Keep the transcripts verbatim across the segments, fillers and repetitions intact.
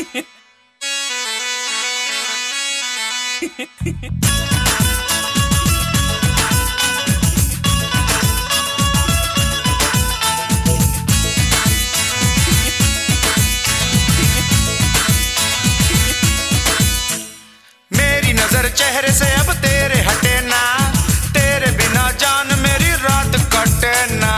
मेरी नजर चेहरे से अब तेरे हटे ना, तेरे बिना जान मेरी रात कटे ना।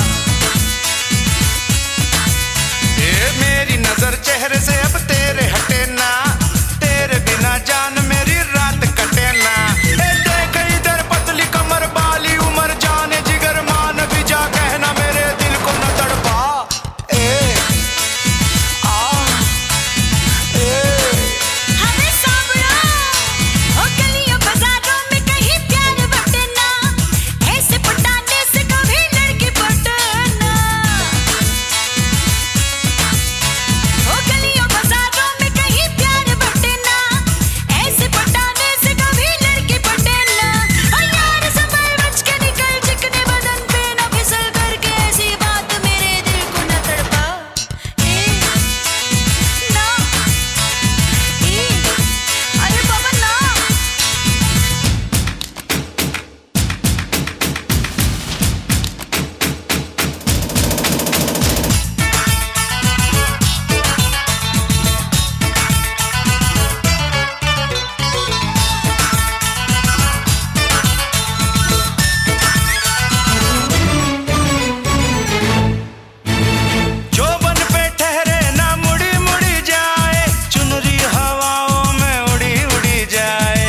ये मेरी नजर चेहरे से अब तेरे हटे ना, तेरे बिना जान मेरी रात कटे ना। ए देख इधर पतली कमर बाली उमर जाने जिगर मान भी जा, कहना मेरे दिल को न तड़पा। ए आ ए हमें सांवरा ओ गलियों बाजारों में कहीं प्यार बटना, ऐसे पटाने से कभी लड़की पटना। ओ गलियों बाजारों में कहीं प्यार बटना, ऐसे पटाने से कभी लड़की पटना। ओ यार संभल बच के निकल, चिकने बदन पे न फिसल करके ऐसी बात मेरे दिल को न तड़पा। ए ना ए अरे बाबा ना। जोबन पे ठहरे ना मुड़ी मुड़ी जाए, चुनरी हवाओं में उड़ी उड़ी जाए।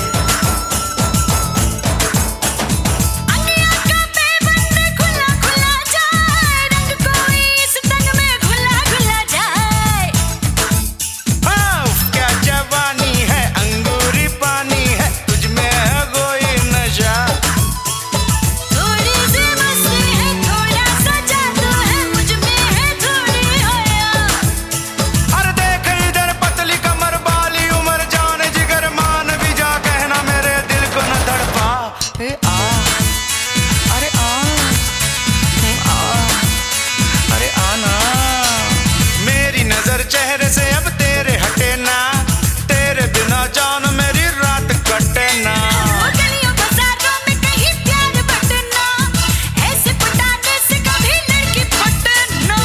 अंगिया का पैबंद खुला खुला जाए, रंग कोई इस तन में घुला घुला जाए। हाँ, क्या जवानी है अंगूरी पानी है, तुझ में है कोई नशा। थोड़ी सी मस्ती है, थोड़ा सा जादू है, मुझ में है थोड़ी हया। अरे देख इधर पतली कमर बाली उमर जाने जिगर मान भी जा, कहना मेरे दिल को न तड़पा। ए आ अरे आ आ अरे आना। मेरी नजर चेहरे से अब तेरे हटे ना, तेरे बिना जान मेरी रात कटे ना। ओ गलियों बाजारों में कहीं प्यार बटना, ऐसे पटाने से कभी लड़की पटना।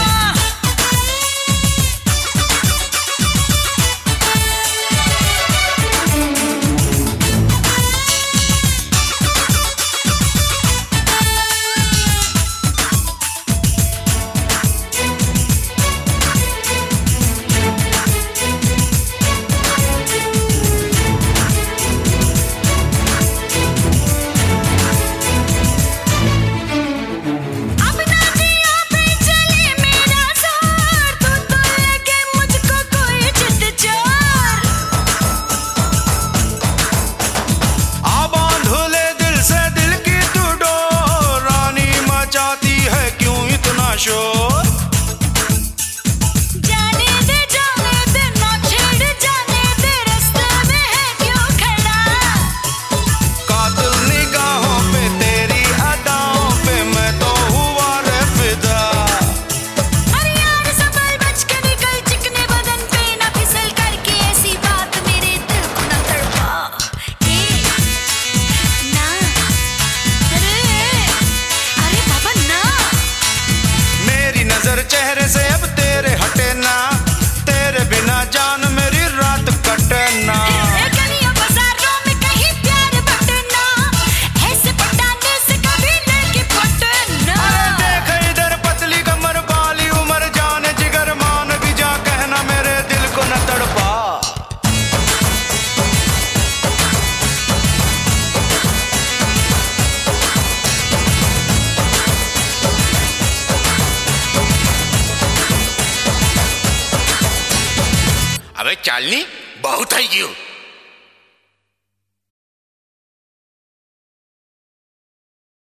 अब ना जिया पे चले मेरा जोर, तू तो लगे मुझको कोई जिद जोर। आ बांधले दिल से दिल की तू डोर, रानी मचाती है क्यों इतना शोर। जाने दे जाने दे ना छेड़ जाने दे, रास्ते में है क्यों खड़ा। कातिल निगाहों पे तेरी अदाओं पे मैं तो हुआ रे फिदा। अरे यार संभल बच के निकल, चिकने बदन पे ना फिसल करके ऐसी बात मेरे दिल को न तड़पा। ए ना अरे अरे बाबा ना। मेरी नजर चेहरे से अब तेरे हटे ना, तेरे बिना जान मेरी रात कटे ना। ए गलियों बाजारों में कहीं प्यार बटना, ऐसे पटाने से कभी लड़की पटना। अरे देख इधर पतली कमर बाली उमर जाने जिगर मान भी जा, कहना मेरे दिल को न तड़पा। अबे चालनी बहुत है क्यों।